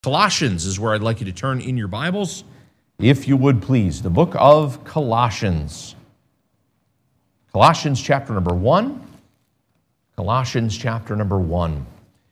Colossians is where I'd like you to turn in your Bibles, if you would please. The book of Colossians. Colossians chapter number 1. Colossians chapter number 1.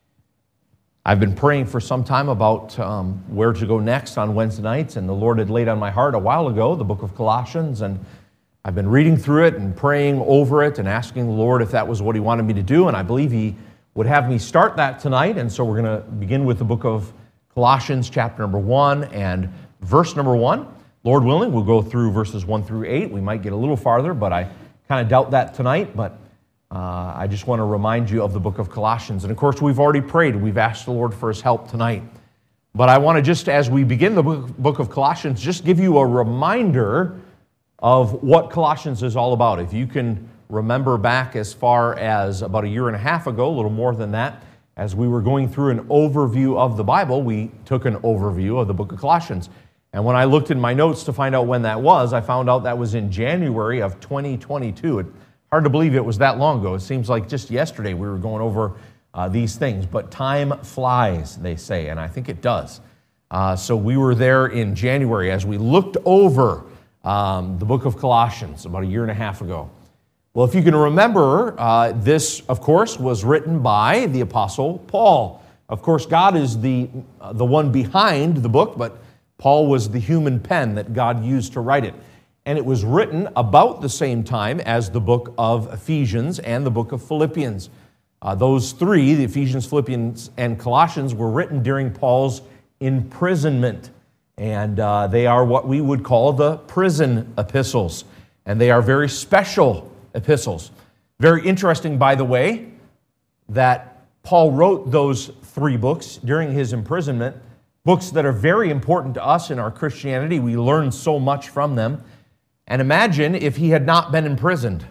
I've been praying for some time about where to go next on Wednesday nights, and the Lord had laid on my heart a while ago the book of Colossians, and I've been reading through it and praying over it and asking the Lord if that was what He wanted me to do, and I believe He would have me start that tonight, and so we're going to begin with the book of Colossians chapter number 1 and verse number 1. Lord willing, we'll go through verses 1 through 8. We might get a little farther, but I kind of doubt that tonight, but I just want to remind you of the book of Colossians. And of course, we've already prayed. We've asked the Lord for His help tonight. But I want to just, as we begin the book of Colossians, just give you a reminder of what Colossians is all about. If you can remember back as far as about a year and a half ago, a little more than that, as we were going through an overview of the Bible, we took an overview of the book of Colossians. And when I looked in my notes to find out when that was, I found out that was in January of 2022. It's hard to believe it was that long ago. It seems like just yesterday we were going over these things. But time flies, they say, and I think it does. So we were there in January as we looked over the book of Colossians about a year and a half ago. Well, if you can remember, this, of course, was written by the Apostle Paul. Of course, God is the one behind the book, but Paul was the human pen that God used to write it. And it was written about the same time as the book of Ephesians and the book of Philippians. Those three, the Ephesians, Philippians, and Colossians, were written during Paul's imprisonment. And they are what we would call the prison epistles. And they are very special epistles. Very interesting, by the way, that Paul wrote those three books during his imprisonment, books that are very important to us in our Christianity. We learn so much from them. And imagine if he had not been imprisoned.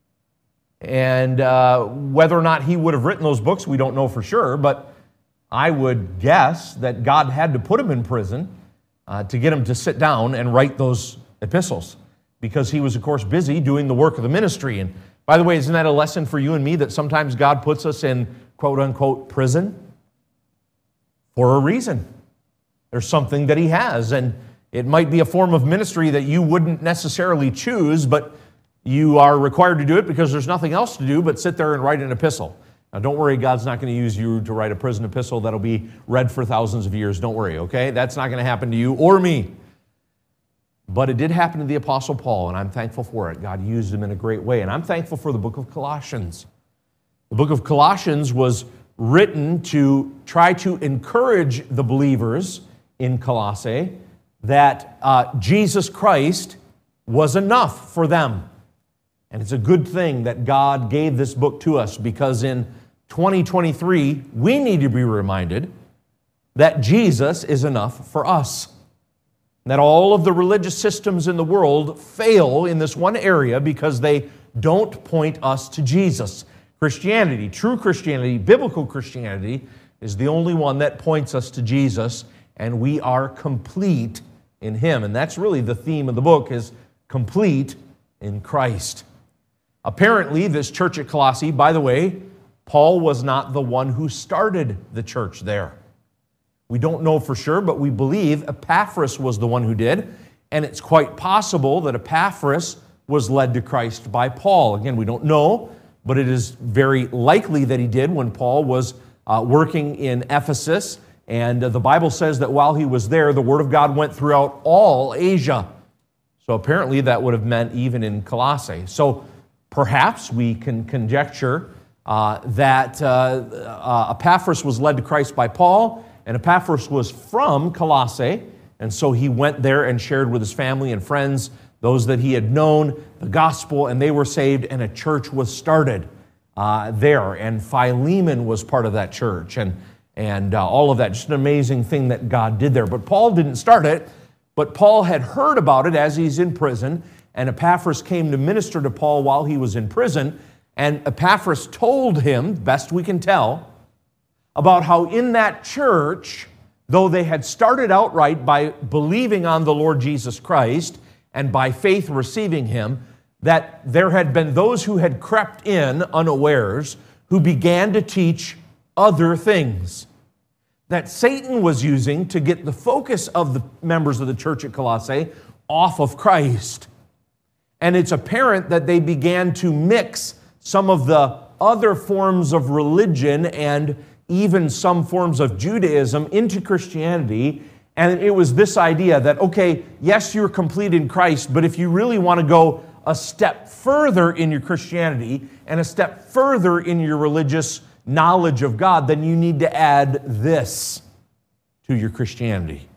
And whether or not he would have written those books, we don't know for sure, but I would guess that God had to put him in prison to get him to sit down and write those epistles, because he was, of course, busy doing the work of the ministry. And by the way, isn't that a lesson for you and me that sometimes God puts us in quote-unquote prison for a reason? There's something that He has, and it might be a form of ministry that you wouldn't necessarily choose, but you are required to do it because there's nothing else to do but sit there and write an epistle. Now, don't worry, God's not going to use you to write a prison epistle that'll be read for thousands of years. Don't worry, okay? That's not going to happen to you or me. But it did happen to the Apostle Paul, and I'm thankful for it. God used him in a great way, and I'm thankful for the book of Colossians. The book of Colossians was written to try to encourage the believers in Colossae that Jesus Christ was enough for them. And it's a good thing that God gave this book to us, because in 2023, we need to be reminded that Jesus is enough for us. That all of the religious systems in the world fail in this one area because they don't point us to Jesus. Christianity, true Christianity, biblical Christianity, is the only one that points us to Jesus, and we are complete in Him. And that's really the theme of the book, is complete in Christ. Apparently, this church at Colossae, by the way, Paul was not the one who started the church there. We don't know for sure, but we believe Epaphras was the one who did, and it's quite possible that Epaphras was led to Christ by Paul. Again, we don't know, but it is very likely that he did when Paul was working in Ephesus, and the Bible says that while he was there, the Word of God went throughout all Asia. So apparently that would have meant even in Colossae. So perhaps we can conjecture that Epaphras was led to Christ by Paul, and Epaphras was from Colossae, and so he went there and shared with his family and friends, those that he had known, the gospel, and they were saved, and a church was started there. And Philemon was part of that church, and all of that. Just an amazing thing that God did there. But Paul didn't start it, but Paul had heard about it as he's in prison, and Epaphras came to minister to Paul while he was in prison, and Epaphras told him, best we can tell, about how in that church, though they had started outright by believing on the Lord Jesus Christ and by faith receiving Him, that there had been those who had crept in unawares who began to teach other things. that Satan was using to get the focus of the members of the church at Colossae off of Christ. And it's apparent that they began to mix some of the other forms of religion and even some forms of Judaism into Christianity. And it was this idea that, okay, yes, you're complete in Christ, but if you really want to go a step further in your Christianity and a step further in your religious knowledge of God, then you need to add this to your Christianity.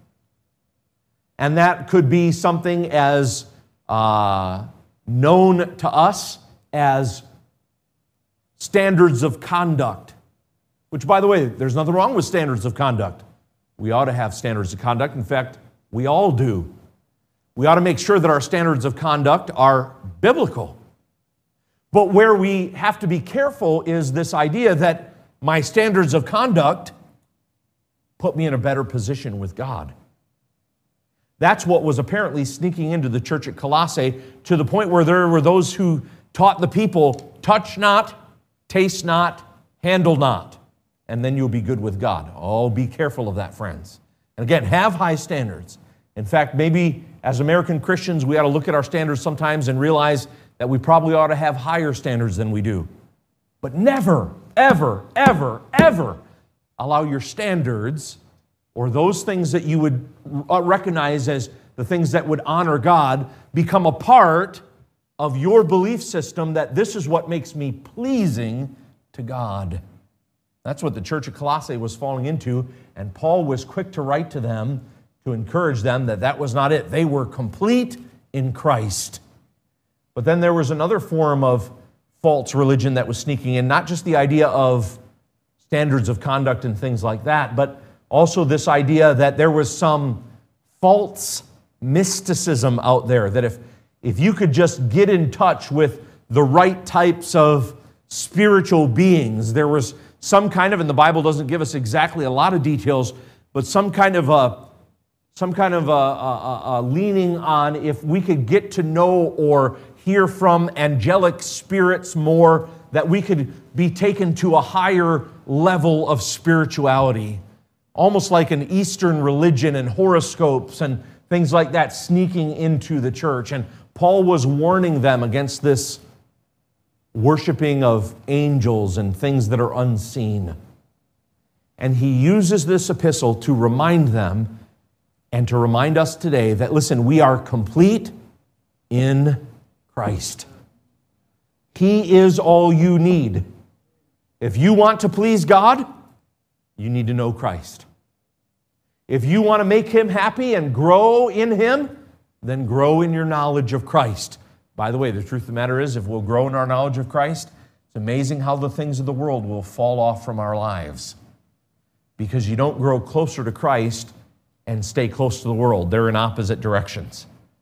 And that could be something as known to us as standards of conduct, which, by the way, there's nothing wrong with standards of conduct. We ought to have standards of conduct. In fact, we all do. We ought to make sure that our standards of conduct are biblical. But where we have to be careful is this idea that my standards of conduct put me in a better position with God. That's what was apparently sneaking into the church at Colossae, to the point where there were those who taught the people, touch not, taste not, handle not, and then you'll be good with God. Oh, be careful of that, friends. And again, have high standards. In fact, maybe as American Christians, we ought to look at our standards sometimes and realize that we probably ought to have higher standards than we do. But never, ever, ever, ever allow your standards or those things that you would recognize as the things that would honor God become a part of your belief system that this is what makes me pleasing to God. That's what the church of Colossae was falling into, and Paul was quick to write to them to encourage them that that was not it. They were complete in Christ. But then there was another form of false religion that was sneaking in, not just the idea of standards of conduct and things like that, but also this idea that there was some false mysticism out there, that if you could just get in touch with the right types of spiritual beings, there was some kind of, and the Bible doesn't give us exactly a lot of details, but some kind of a leaning on if we could get to know or hear from angelic spirits more, that we could be taken to a higher level of spirituality. Almost like an Eastern religion and horoscopes and things like that sneaking into the church. And Paul was warning them against this worshiping of angels and things that are unseen. And he uses this epistle to remind them and to remind us today that, listen, we are complete in Christ. He is all you need. If you want to please God, you need to know Christ. If you want to make Him happy and grow in Him, then grow in your knowledge of Christ. By the way, the truth of the matter is, if we'll grow in our knowledge of Christ, it's amazing how the things of the world will fall off from our lives. Because you don't grow closer to Christ and stay close to the world. They're in opposite directions.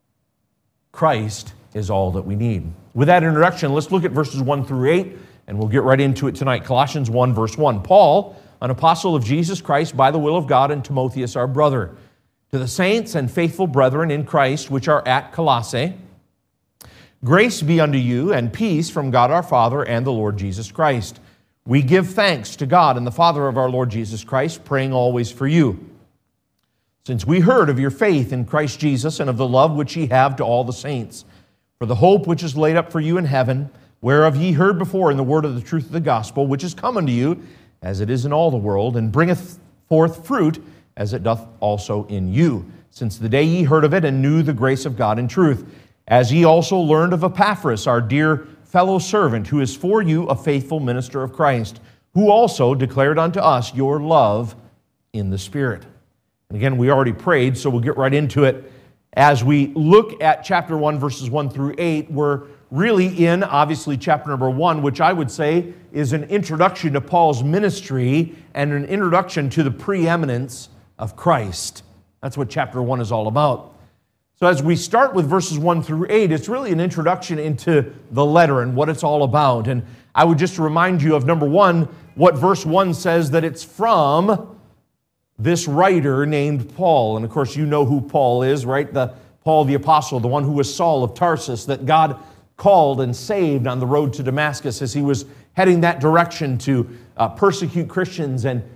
Christ is all that we need. With that introduction, let's look at verses 1 through 8, and we'll get right into it tonight. Colossians 1, verse 1. Paul, an apostle of Jesus Christ by the will of God, and Timotheus, our brother, to the saints and faithful brethren in Christ which are at Colossae, grace be unto you and peace from God our Father and the Lord Jesus Christ. We give thanks to God and the Father of our Lord Jesus Christ, praying always for you, since we heard of your faith in Christ Jesus and of the love which ye have to all the saints, for the hope which is laid up for you in heaven, whereof ye heard before in the word of the truth of the gospel, which is come unto you, as it is in all the world, and bringeth forth fruit, as it doth also in you, since the day ye heard of it and knew the grace of God in truth, as ye also learned of Epaphras, our dear fellow servant, who is for you a faithful minister of Christ, who also declared unto us your love in the Spirit. And again, we already prayed, so we'll get right into it. As we look at chapter 1, verses 1 through 8, we're really in, obviously, chapter number 1, which I would say is an introduction to Paul's ministry and an introduction to the preeminence of Christ. That's what chapter 1 is all about. So as we start with verses 1 through 8, it's really an introduction into the letter and what it's all about. And I would just remind you of, number 1, what verse 1 says, that it's from this writer named Paul. And of course, you know who Paul is, right? Paul the apostle, the one who was Saul of Tarsus, that God called and saved on the road to Damascus as he was heading that direction to persecute Christians and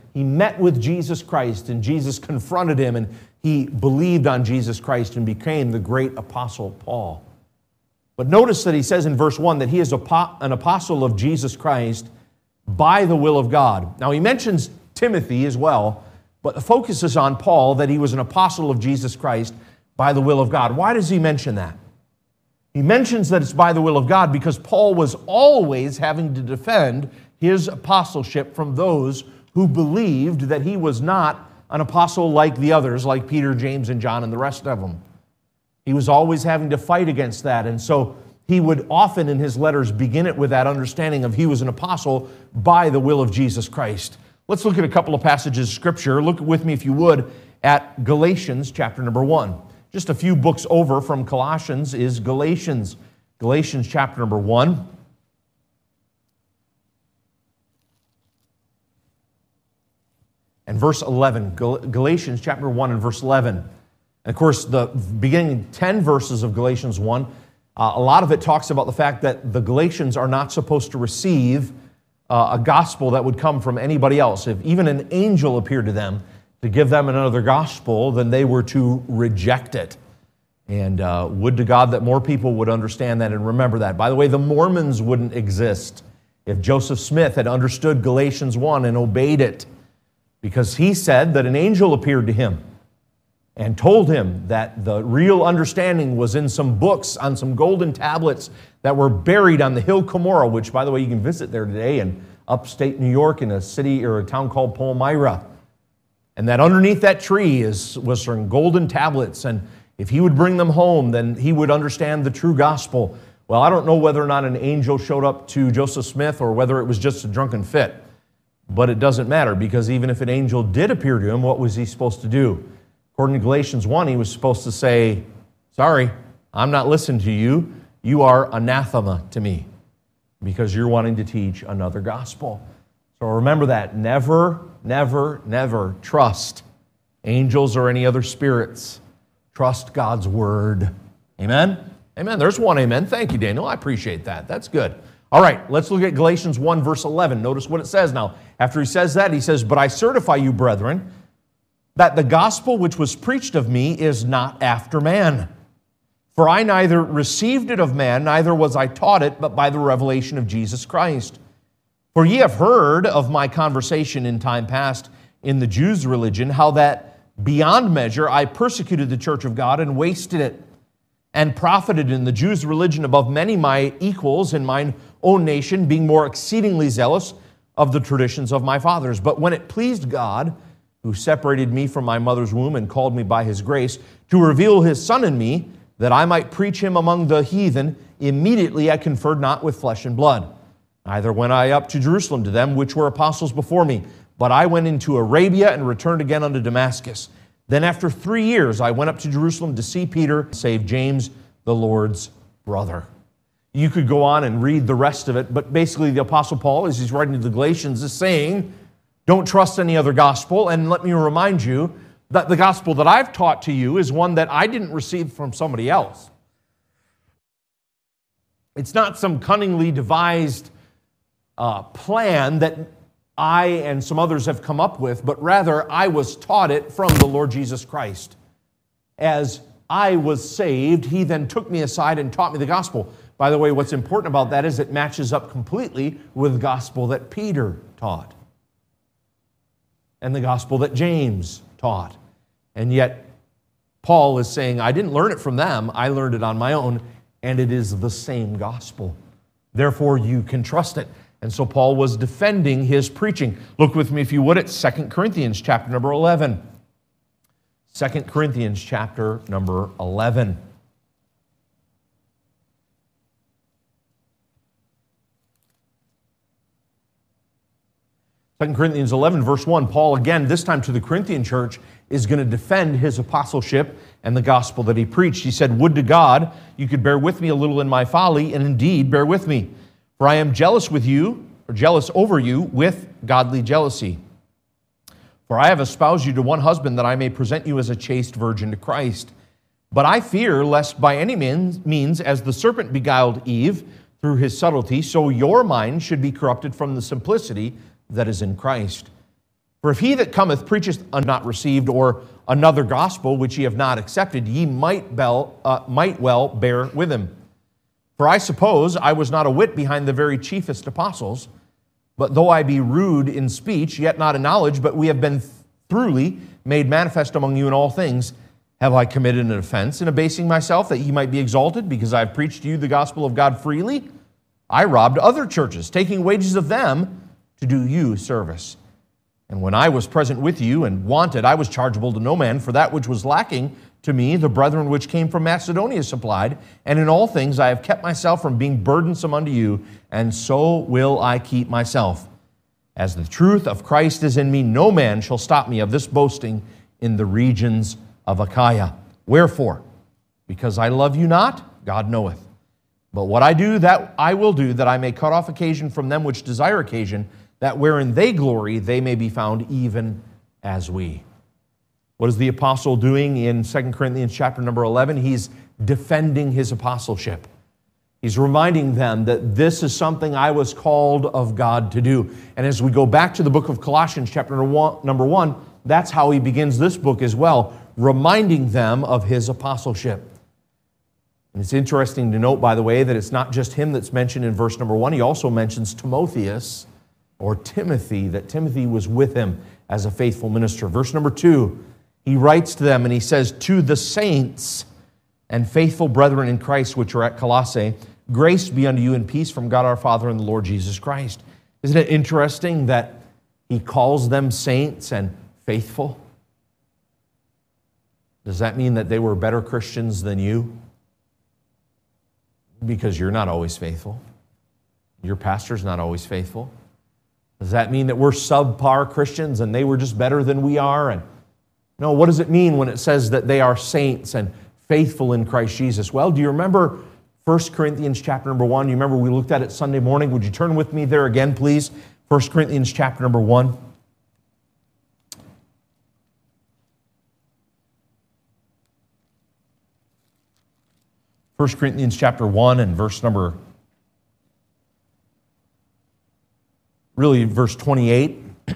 he met with Jesus Christ, and Jesus confronted him, and he believed on Jesus Christ and became the great apostle Paul. But notice that he says in verse 1 that he is an apostle of Jesus Christ by the will of God. Now, he mentions Timothy as well, but the focus is on Paul, that he was an apostle of Jesus Christ by the will of God. Why does he mention that? He mentions that it's by the will of God because Paul was always having to defend his apostleship from those who believed that he was not an apostle like the others, like Peter, James, and John, and the rest of them. He was always having to fight against that, and so he would often in his letters begin it with that understanding of he was an apostle by the will of Jesus Christ. Let's look at a couple of passages of Scripture. Look with me, if you would, at Galatians chapter number 1. Just a few books over from Colossians is Galatians. Galatians chapter number 1. And verse 11. Galatians chapter 1 and verse 11. And of course, the beginning 10 verses of Galatians 1, a lot of it talks about the fact that the Galatians are not supposed to receive a gospel that would come from anybody else. If even an angel appeared to them to give them another gospel, then they were to reject it. And would to God that more people would understand that and remember that. By the way, the Mormons wouldn't exist if Joseph Smith had understood Galatians 1 and obeyed it, because he said that an angel appeared to him and told him that the real understanding was in some books on some golden tablets that were buried on the hill Cumorah, which, by the way, you can visit there today in upstate New York in a city or a town called Palmyra. And that underneath that tree was some golden tablets, and if he would bring them home, then he would understand the true gospel. Well, I don't know whether or not an angel showed up to Joseph Smith or whether it was just a drunken fit, but it doesn't matter, because even if an angel did appear to him, what was he supposed to do? According to Galatians 1, he was supposed to say, sorry, I'm not listening to you. You are anathema to me because you're wanting to teach another gospel. So remember that. Never, never, never trust angels or any other spirits. Trust God's word. Amen? Amen. There's one amen. Thank you, Daniel. I appreciate that. That's good. All right, let's look at Galatians 1, verse 11. Notice what it says now. After he says that, he says, but I certify you, brethren, that the gospel which was preached of me is not after man. For I neither received it of man, neither was I taught it, but by the revelation of Jesus Christ. For ye have heard of my conversation in time past in the Jews' religion, how that beyond measure I persecuted the church of God and wasted it, and profited in the Jews' religion above many my equals in mine own nation, being more exceedingly zealous of the traditions of my fathers. But when it pleased God, who separated me from my mother's womb and called me by his grace, to reveal his Son in me, that I might preach him among the heathen, immediately I conferred not with flesh and blood. Neither went I up to Jerusalem to them which were apostles before me, but I went into Arabia and returned again unto Damascus. Then after 3 years I went up to Jerusalem to see Peter, save James, the Lord's brother. You could go on and read the rest of it, but basically the Apostle Paul, as he's writing to the Galatians, is saying, don't trust any other gospel. And let me remind you that the gospel that I've taught to you is one that I didn't receive from somebody else. It's not some cunningly devised plan that I and some others have come up with, but rather I was taught it from the Lord Jesus Christ. As I was saved, he then took me aside and taught me the gospel. By the way, what's important about that is it matches up completely with the gospel that Peter taught and the gospel that James taught. And yet, Paul is saying, I didn't learn it from them, I learned it on my own, and it is the same gospel. Therefore, you can trust it. And so Paul was defending his preaching. Look with me, if you would, at 2 Corinthians chapter number 11. 2 Corinthians chapter number 11. 2 Corinthians 11, verse 1, Paul, again, this time to the Corinthian church, is going to defend his apostleship and the gospel that he preached. He said, would to God you could bear with me a little in my folly, and indeed bear with me. For I am jealous with you, or jealous over you, with godly jealousy. For I have espoused you to one husband, that I may present you as a chaste virgin to Christ. But I fear, lest by any means, as the serpent beguiled Eve through his subtlety, so your mind should be corrupted from the simplicity that is in Christ. For if he that cometh preacheth not received, or another gospel which ye have not accepted, ye might well bear with him. For I suppose I was not a whit behind the very chiefest apostles, but though I be rude in speech, yet not in knowledge, but we have been throughly made manifest among you in all things, have I committed an offense in abasing myself, that ye might be exalted, because I have preached to you the gospel of God freely? I robbed other churches, taking wages of them to do you service. And when I was present with you and wanted, I was chargeable to no man, for that which was lacking to me, the brethren which came from Macedonia supplied, and in all things I have kept myself from being burdensome unto you, and so will I keep myself. As the truth of Christ is in me, no man shall stop me of this boasting in the regions of Achaia. Wherefore? Because I love you not, God knoweth. But what I do, that I will do, that I may cut off occasion from them which desire occasion, that wherein they glory, they may be found even as we. What is the apostle doing in 2 Corinthians chapter number 11? He's defending his apostleship. He's reminding them that this is something I was called of God to do. And as we go back to the book of Colossians chapter number 1, that's how he begins this book as well, reminding them of his apostleship. And it's interesting to note, by the way, that it's not just him that's mentioned in verse number 1. He also mentions Timotheus, or Timothy, that Timothy was with him as a faithful minister. Verse number 2, he writes to them and he says, to the saints and faithful brethren in Christ which are at Colossae, grace be unto you and peace from God our Father and the Lord Jesus Christ. Isn't it interesting that he calls them saints and faithful? Does that mean that they were better Christians than you? Because you're not always faithful. Your pastor's not always faithful. Does that mean that we're subpar Christians and they were just better than we are? And no, what does it mean when it says that they are saints and faithful in Christ Jesus? Well, do you remember 1 Corinthians chapter number 1? You remember we looked at it Sunday morning. Would you turn with me there again, please? 1 Corinthians chapter number 1. First Corinthians chapter 1 and verse 28.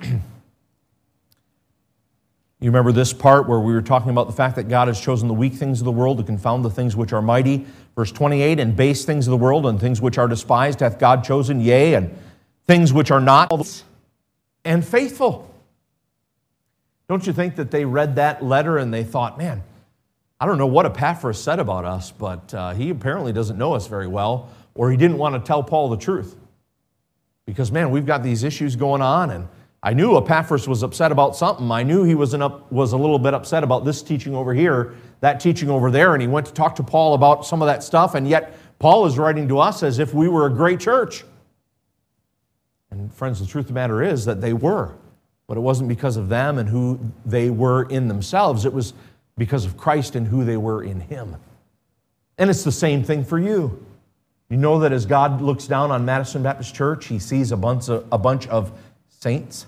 You remember this part where we were talking about the fact that God has chosen the weak things of the world to confound the things which are mighty. Verse 28, and base things of the world and things which are despised hath God chosen, yea, and things which are not, and faithful. Don't you think that they read that letter and they thought, man, I don't know what Epaphras said about us, but he apparently doesn't know us very well, or he didn't want to tell Paul the truth. Because, man, we've got these issues going on, and I knew Epaphras was upset about something. I knew he was a little bit upset about this teaching over here, that teaching over there, and he went to talk to Paul about some of that stuff, and yet Paul is writing to us as if we were a great church. And friends, the truth of the matter is that they were, but it wasn't because of them and who they were in themselves. It was because of Christ and who they were in Him. And it's the same thing for you. You know that as God looks down on Madison Baptist Church, He sees a bunch of saints.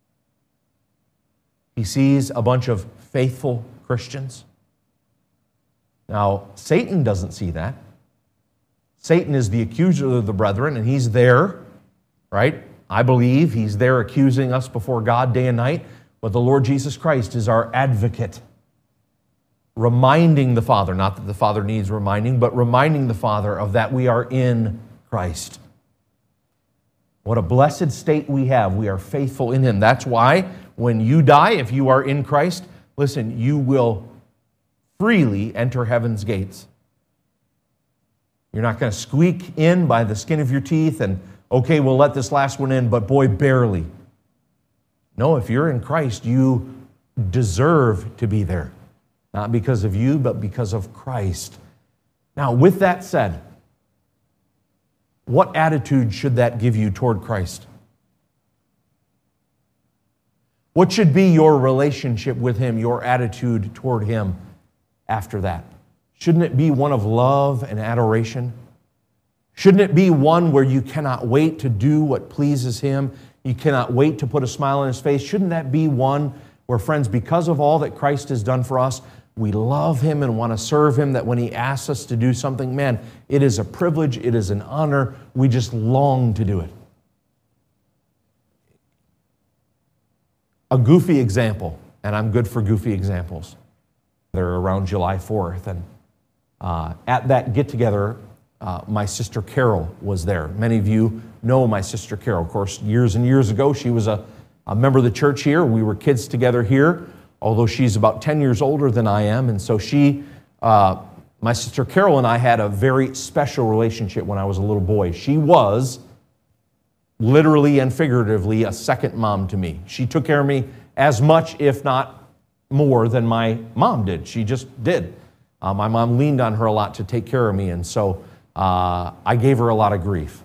He sees a bunch of faithful Christians. Now, Satan doesn't see that. Satan is the accuser of the brethren, and he's there, right? I believe he's there accusing us before God day and night, but the Lord Jesus Christ is our advocate, reminding the Father, not that the Father needs reminding, but reminding the Father of that we are in Christ. What a blessed state we have. We are faithful in Him. That's why when you die, if you are in Christ, listen, you will freely enter heaven's gates. You're not going to squeak in by the skin of your teeth and, okay, we'll let this last one in, but boy, barely. No, if you're in Christ, you deserve to be there. Not because of you, but because of Christ. Now, with that said, what attitude should that give you toward Christ? What should be your relationship with Him, your attitude toward Him after that? Shouldn't it be one of love and adoration? Shouldn't it be one where you cannot wait to do what pleases Him? You cannot wait to put a smile on His face? Shouldn't that be one where, friends, because of all that Christ has done for us, we love Him and want to serve Him, that when He asks us to do something, man, it is a privilege, it is an honor, we just long to do it. a goofy example, and I'm good for goofy examples. They're around July 4th, and at that get-together, my sister Carol was there. Many of you know my sister Carol. Of course, years and years ago, she was a member of the church here. We were kids together here, although she's about 10 years older than I am, and so my sister Carol and I had a very special relationship when I was a little boy. She was literally and figuratively a second mom to me. She took care of me as much, if not more, than my mom did. She just did. My mom leaned on her a lot to take care of me, and so I gave her a lot of grief.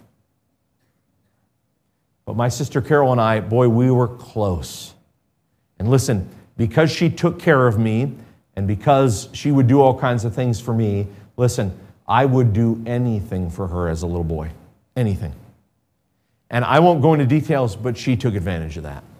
But my sister Carol and I, boy, we were close. And listen, because she took care of me, and because she would do all kinds of things for me, listen, I would do anything for her as a little boy. Anything. And I won't go into details, but she took advantage of that.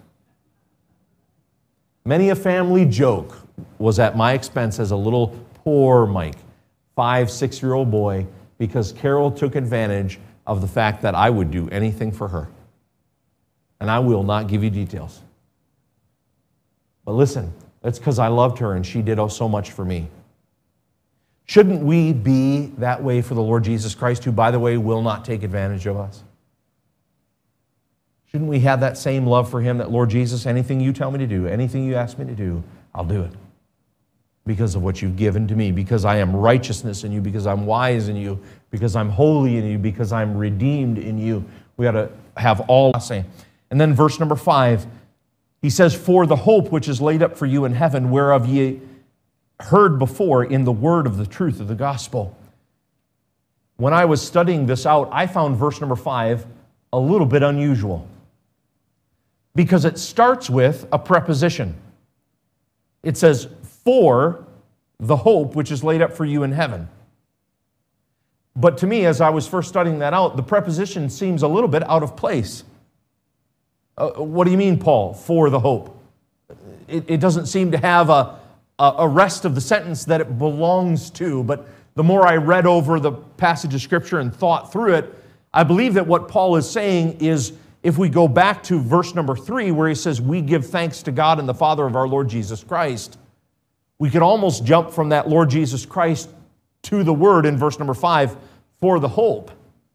Many a family joke was at my expense as a little poor Mike, 5, 6-year-old boy, because Carol took advantage of the fact that I would do anything for her. And I will not give you details. But listen, that's because I loved her and she did so much for me. Shouldn't we be that way for the Lord Jesus Christ, who, by the way, will not take advantage of us? Shouldn't we have that same love for Him that, Lord Jesus, anything you tell me to do, anything you ask me to do, I'll do it. Because of what you've given to me, because I am righteousness in you, because I'm wise in you, because I'm holy in you, because I'm redeemed in you. We got to have all I say. And then verse number 5, he says, for the hope which is laid up for you in heaven, whereof ye heard before in the word of the truth of the gospel. When I was studying this out, I found verse number 5 a little bit unusual, because it starts with a preposition. It says, for the hope which is laid up for you in heaven. But to me, as I was first studying that out, the preposition seems a little bit out of place. What do you mean, Paul, for the hope? It doesn't seem to have a rest of the sentence that it belongs to, but the more I read over the passage of Scripture and thought through it, I believe that what Paul is saying is, if we go back to verse number 3, where he says, we give thanks to God and the Father of our Lord Jesus Christ, we could almost jump from that Lord Jesus Christ to the word in verse number 5, for the hope.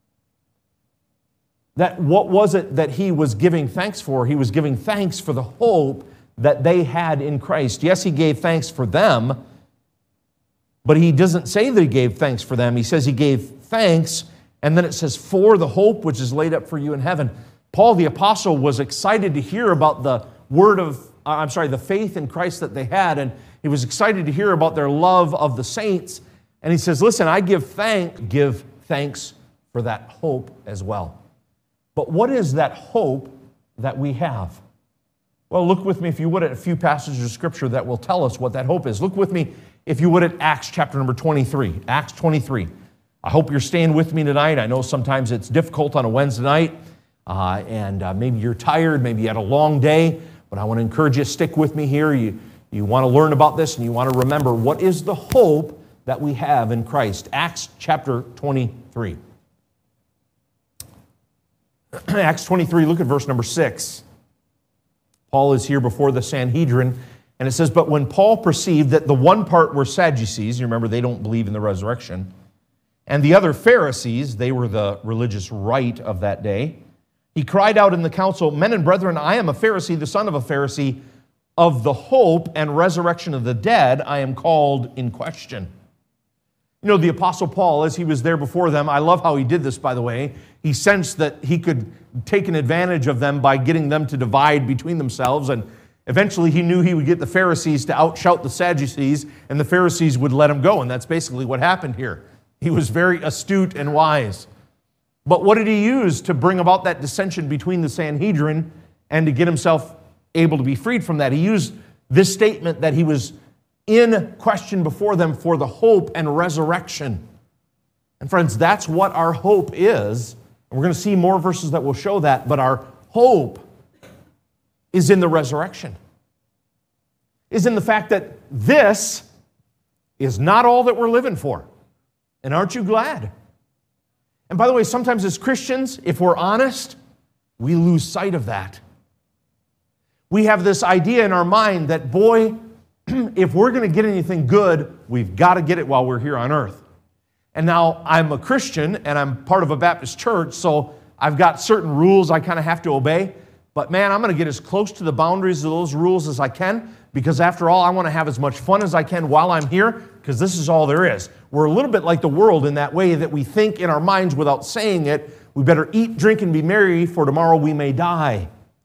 That what was it that he was giving thanks for? He was giving thanks for the hope that they had in Christ. Yes, he gave thanks for them, but he doesn't say that he gave thanks for them. He says he gave thanks, and then it says, for the hope which is laid up for you in heaven. Paul the apostle was excited to hear about the the faith in Christ that they had, and he was excited to hear about their love of the saints. And he says, listen, I give thanks for that hope as well. But what is that hope that we have? Well, look with me, if you would, at a few passages of Scripture that will tell us what that hope is. Look with me, if you would, at Acts chapter number 23. Acts 23. I hope you're staying with me tonight. I know sometimes it's difficult on a Wednesday night, and maybe you're tired, maybe you had a long day, but I want to encourage you to stick with me here. You want to learn about this, and you want to remember what is the hope that we have in Christ. Acts chapter 23. Acts 23, look at verse number 6. Paul is here before the Sanhedrin, and it says, but when Paul perceived that the one part were Sadducees, you remember they don't believe in the resurrection, and the other Pharisees, they were the religious right of that day, he cried out in the council, men and brethren, I am a Pharisee, the son of a Pharisee. Of the hope and resurrection of the dead, I am called in question. You know, the Apostle Paul, as he was there before them, I love how he did this, by the way. He sensed that he could take an advantage of them by getting them to divide between themselves, and eventually he knew he would get the Pharisees to outshout the Sadducees, and the Pharisees would let him go, and that's basically what happened here. He was very astute and wise. But what did he use to bring about that dissension between the Sanhedrin and to get himself able to be freed from that? He used this statement that he was in question before them for the hope and resurrection. And friends, that's what our hope is. And we're going to see more verses that will show that, but our hope is in the resurrection. Is in the fact that this is not all that we're living for. And aren't you glad? And by the way, sometimes as Christians, if we're honest, we lose sight of that. We have this idea in our mind that, boy, if we're going to get anything good, we've got to get it while we're here on earth. And now I'm a Christian and I'm part of a Baptist church, so I've got certain rules I kind of have to obey. But man, I'm going to get as close to the boundaries of those rules as I can, because after all, I want to have as much fun as I can while I'm here, because this is all there is. We're a little bit like the world in that way that we think in our minds without saying it, we better eat, drink, and be merry, for tomorrow we may die.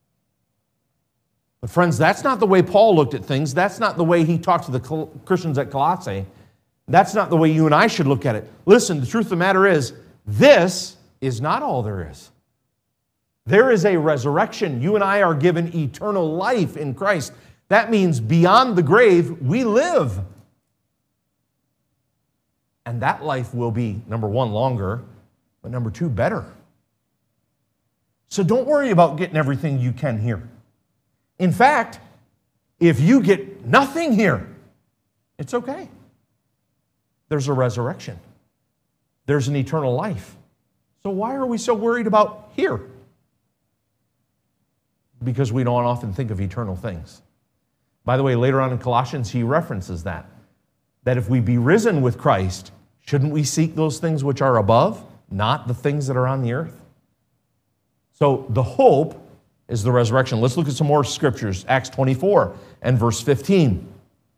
But friends, that's not the way Paul looked at things. That's not the way he talked to the Christians at Colossae. That's not the way you and I should look at it. Listen, the truth of the matter is, this is not all there is. There is a resurrection. You and I are given eternal life in Christ. That means beyond the grave, we live. And that life will be, number one, longer, but number two, better. So don't worry about getting everything you can here. In fact, if you get nothing here, it's okay. There's a resurrection. There's an eternal life. So why are we so worried about here? Because we don't often think of eternal things. By the way, later on in Colossians, he references that if we be risen with Christ, shouldn't we seek those things which are above, not the things that are on the earth? So the hope is the resurrection. Let's look at some more scriptures. Acts 24 and verse 15.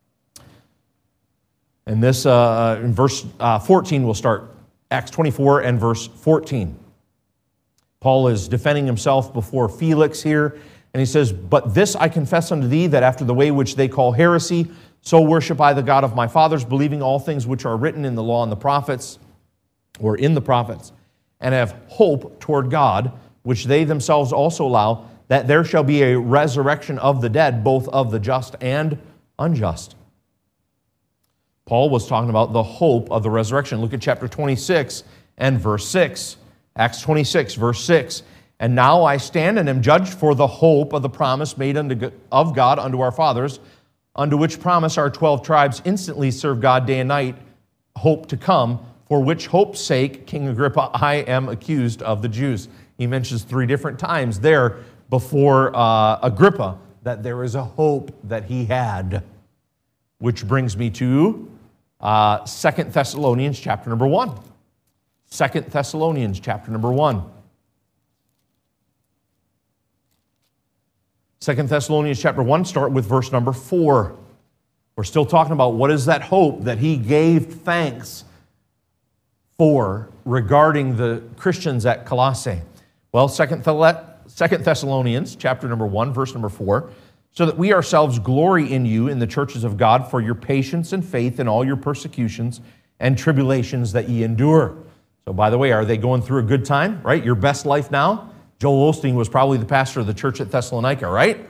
And this, in verse 14, we'll start. Acts 24 and verse 14. Paul is defending himself before Felix here, and he says, "But this I confess unto thee, that after the way which they call heresy, so worship I the God of my fathers, believing all things which are written in the law and the prophets, or in the prophets, and have hope toward God, which they themselves also allow, that there shall be a resurrection of the dead, both of the just and unjust." Paul was talking about the hope of the resurrection. Look at chapter 26 and verse 6. Acts 26, verse 6. "And now I stand and am judged for the hope of the promise made of God unto our fathers, unto which promise our 12 tribes instantly serve God day and night, hope to come, for which hope's sake, King Agrippa, I am accused of the Jews." He mentions 3 different times there before Agrippa that there is a hope that he had. Which brings me to 2 Thessalonians chapter number 1. 2 Thessalonians chapter number 1. 2 Thessalonians chapter 1, start with verse number 4. We're still talking about what is that hope that he gave thanks for regarding the Christians at Colossae. Well, 2 Thessalonians chapter number 1, verse number 4, "So that we ourselves glory in you in the churches of God for your patience and faith in all your persecutions and tribulations that ye endure." So by the way, are they going through a good time, right? Your best life now? Joel Osteen was probably the pastor of the church at Thessalonica, right?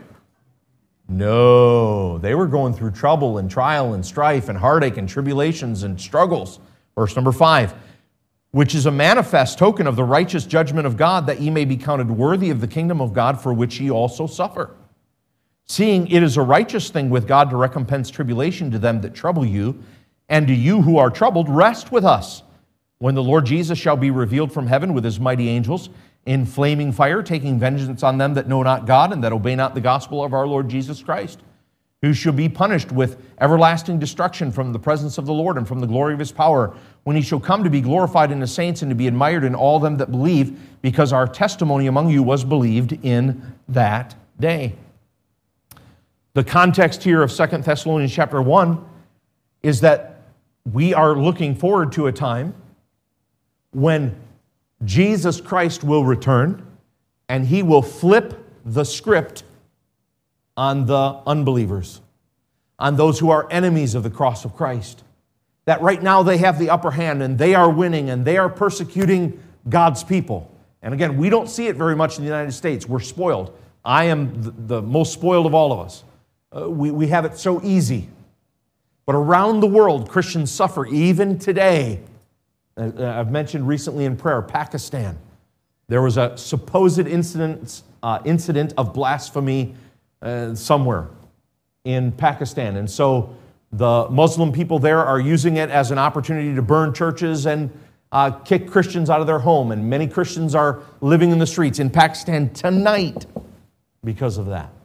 No, they were going through trouble and trial and strife and heartache and tribulations and struggles. Verse number 5, "Which is a manifest token of the righteous judgment of God, that ye may be counted worthy of the kingdom of God, for which ye also suffer. Seeing it is a righteous thing with God to recompense tribulation to them that trouble you, and to you who are troubled, rest with us, when the Lord Jesus shall be revealed from heaven with his mighty angels, in flaming fire, taking vengeance on them that know not God, and that obey not the gospel of our Lord Jesus Christ, who shall be punished with everlasting destruction from the presence of the Lord and from the glory of his power, when he shall come to be glorified in the saints and to be admired in all them that believe, because our testimony among you was believed in that day." The context here of 2 Thessalonians chapter 1 is that we are looking forward to a time when Jesus Christ will return and he will flip the script on the unbelievers, on those who are enemies of the cross of Christ. That right now they have the upper hand and they are winning and they are persecuting God's people. And again, we don't see it very much in the United States. We're spoiled. I am the most spoiled of all of us. We have it so easy. But around the world, Christians suffer even today. I've mentioned recently in prayer, Pakistan. There was a supposed incident of blasphemy somewhere in Pakistan. And so the Muslim people there are using it as an opportunity to burn churches and kick Christians out of their home. And many Christians are living in the streets in Pakistan tonight because of that.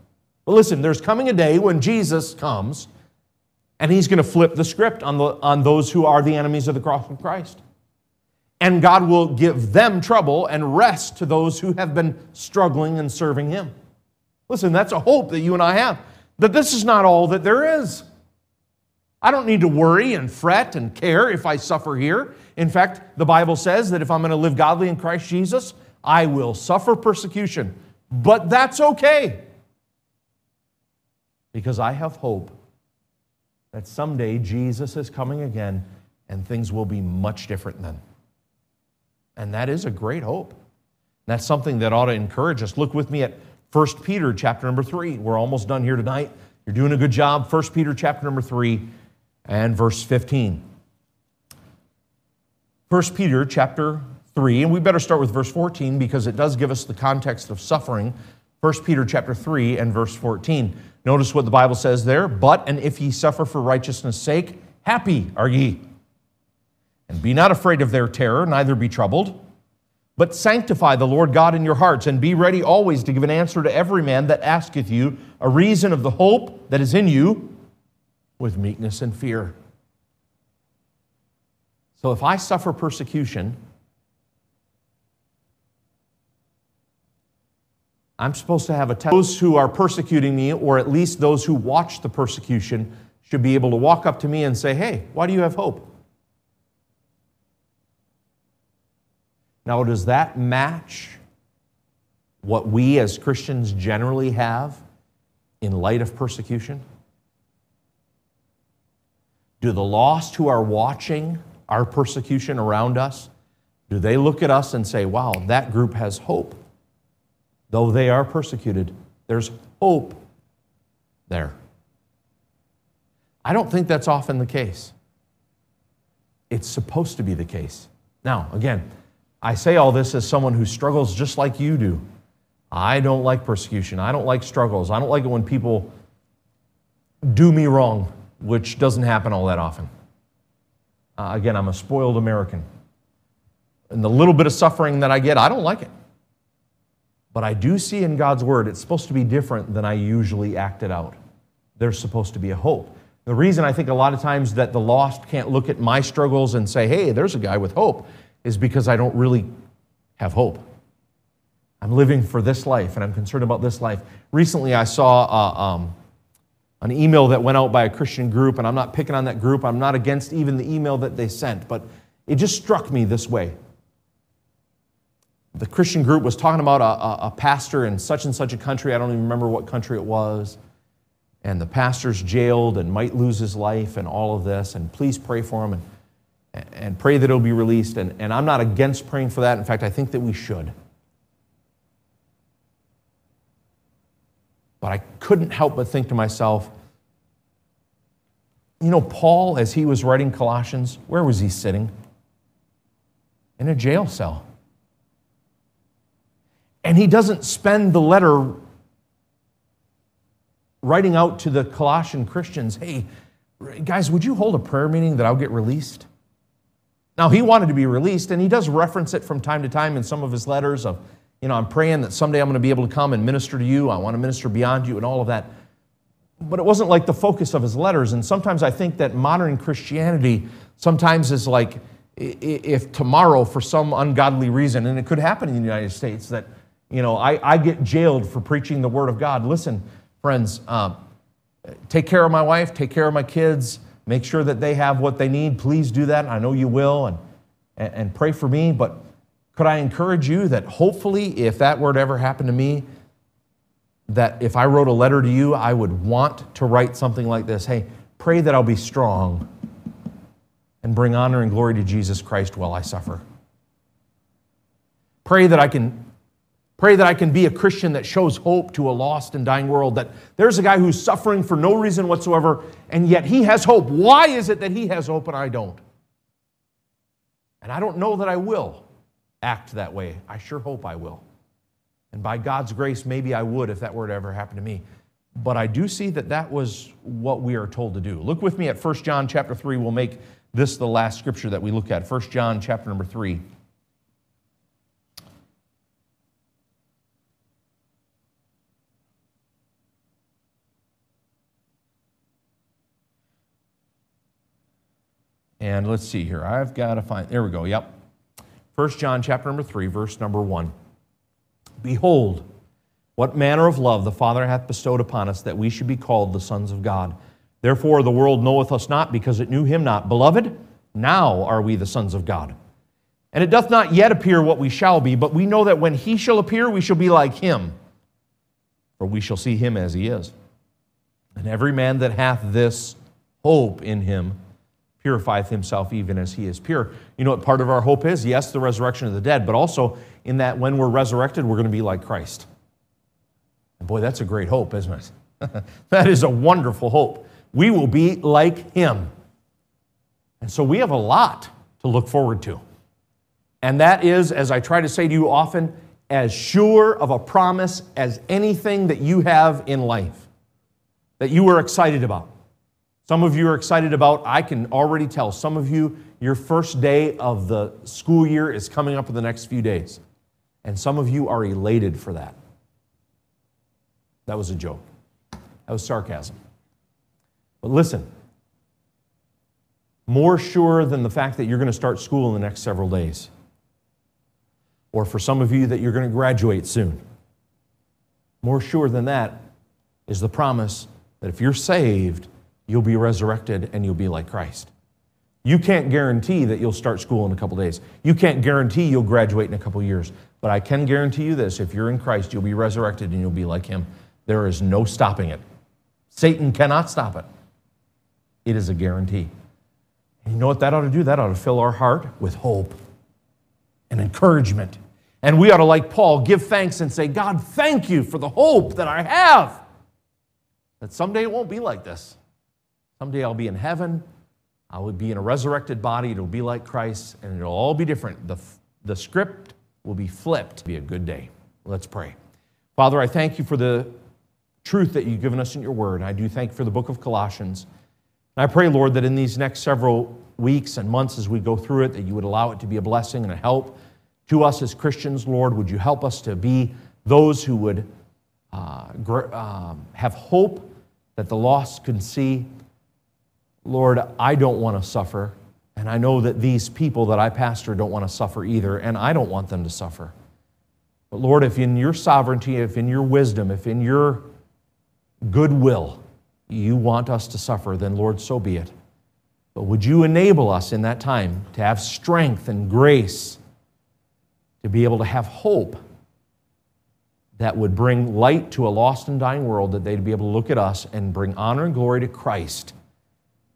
But listen, there's coming a day when Jesus comes, and he's going to flip the script on those who are the enemies of the cross of Christ. And God will give them trouble and rest to those who have been struggling and serving him. Listen, that's a hope that you and I have, that this is not all that there is. I don't need to worry and fret and care if I suffer here. In fact, the Bible says that if I'm going to live godly in Christ Jesus, I will suffer persecution. But that's okay, because I have hope that someday Jesus is coming again and things will be much different then. And that is a great hope. That's something that ought to encourage us. Look with me at 1 Peter chapter number 3. We're almost done here tonight. You're doing a good job. 1 Peter chapter number 3 and verse 15. 1 Peter chapter 3, and we better start with verse 14 because it does give us the context of suffering. 1 Peter chapter 3 and verse 14. Notice what the Bible says there. But, and if ye suffer for righteousness' sake, happy are ye. And be not afraid of their terror, neither be troubled. But sanctify the Lord God in your hearts, and be ready always to give an answer to every man that asketh you a reason of the hope that is in you with meekness and fear. So if I suffer persecution, I'm supposed to have a test. Those who are persecuting me, or at least those who watch the persecution, should be able to walk up to me and say, hey, why do you have hope? Now, does that match what we as Christians generally have in light of persecution? Do the lost who are watching our persecution around us, do they look at us and say, wow, that group has hope? Though they are persecuted, there's hope there. I don't think that's often the case. It's supposed to be the case. Now, again, I say all this as someone who struggles just like you do. I don't like persecution. I don't like struggles. I don't like it when people do me wrong, which doesn't happen all that often. Again, I'm a spoiled American. And the little bit of suffering that I get, I don't like it. But I do see in God's Word, it's supposed to be different than I usually act it out. There's supposed to be a hope. The reason I think a lot of times that the lost can't look at my struggles and say, hey, there's a guy with hope, is because I don't really have hope. I'm living for this life, and I'm concerned about this life. Recently, I saw an email that went out by a Christian group, and I'm not picking on that group. I'm not against even the email that they sent, but it just struck me this way. The Christian group was talking about a pastor in such and such a country. I don't even remember what country it was. And the pastor's jailed and might lose his life and all of this, and please pray for him and pray that he'll be released. And I'm not against praying for that. In fact, I think that we should. But I couldn't help but think to myself, you know, Paul, as he was writing Colossians, where was he sitting? In a jail cell. And he doesn't spend the letter writing out to the Colossian Christians, hey, guys, would you hold a prayer meeting that I'll get released? Now, he wanted to be released, and he does reference it from time to time in some of his letters of, you know, I'm praying that someday I'm going to be able to come and minister to you. I want to minister beyond you and all of that. But it wasn't like the focus of his letters. And sometimes I think that modern Christianity sometimes is like if tomorrow, for some ungodly reason, and it could happen in the United States, that, you know, I get jailed for preaching the Word of God. Listen, friends, take care of my wife, take care of my kids, make sure that they have what they need. Please do that. I know you will, and pray for me. But could I encourage you that hopefully, if that were to ever happen to me, that if I wrote a letter to you, I would want to write something like this. Hey, pray that I'll be strong and bring honor and glory to Jesus Christ while I suffer. Pray that I can be a Christian that shows hope to a lost and dying world, that there's a guy who's suffering for no reason whatsoever, and yet he has hope. Why is it that he has hope and I don't? And I don't know that I will act that way. I sure hope I will. And by God's grace, maybe I would if that were to ever happen to me. But I do see that that was what we are told to do. Look with me at 1 John chapter 3. We'll make this the last scripture that we look at. 1 John chapter number 3. And let's see here. I've got to find, there we go, yep. 1 John chapter number 3, verse number 1. Behold, what manner of love the Father hath bestowed upon us, that we should be called the sons of God. Therefore the world knoweth us not, because it knew him not. Beloved, now are we the sons of God. And it doth not yet appear what we shall be, but we know that when he shall appear, we shall be like him, for we shall see him as he is. And every man that hath this hope in him purifieth himself even as he is pure. You know what part of our hope is? Yes, the resurrection of the dead, but also in that when we're resurrected, we're going to be like Christ. And boy, that's a great hope, isn't it? That is a wonderful hope. We will be like him. And so we have a lot to look forward to. And that is, as I try to say to you often, as sure of a promise as anything that you have in life, that you are excited about. Some of you are excited about, I can already tell, some of you, your first day of the school year is coming up in the next few days. And some of you are elated for that. That was a joke. That was sarcasm. But listen, more sure than the fact that you're going to start school in the next several days, or for some of you that you're going to graduate soon, more sure than that is the promise that if you're saved, you'll be resurrected and you'll be like Christ. You can't guarantee that you'll start school in a couple days. You can't guarantee you'll graduate in a couple years. But I can guarantee you this, if you're in Christ, you'll be resurrected and you'll be like him. There is no stopping it. Satan cannot stop it. It is a guarantee. And you know what that ought to do? That ought to fill our heart with hope and encouragement. And we ought to, like Paul, give thanks and say, God, thank you for the hope that I have. That someday it won't be like this. Someday I'll be in heaven. I will be in a resurrected body. It'll be like Christ, and it'll all be different. The script will be flipped. It'll be a good day. Let's pray. Father, I thank you for the truth that you've given us in your word. I do thank you for the book of Colossians. And I pray, Lord, that in these next several weeks and months as we go through it, that you would allow it to be a blessing and a help to us as Christians. Lord, would you help us to be those who would have hope that the lost can see. Lord, I don't want to suffer, and I know that these people that I pastor don't want to suffer either, and I don't want them to suffer. But Lord, if in your sovereignty, if in your wisdom, if in your goodwill you want us to suffer, then Lord, so be it. But would you enable us in that time to have strength and grace to be able to have hope that would bring light to a lost and dying world, that they'd be able to look at us and bring honor and glory to Christ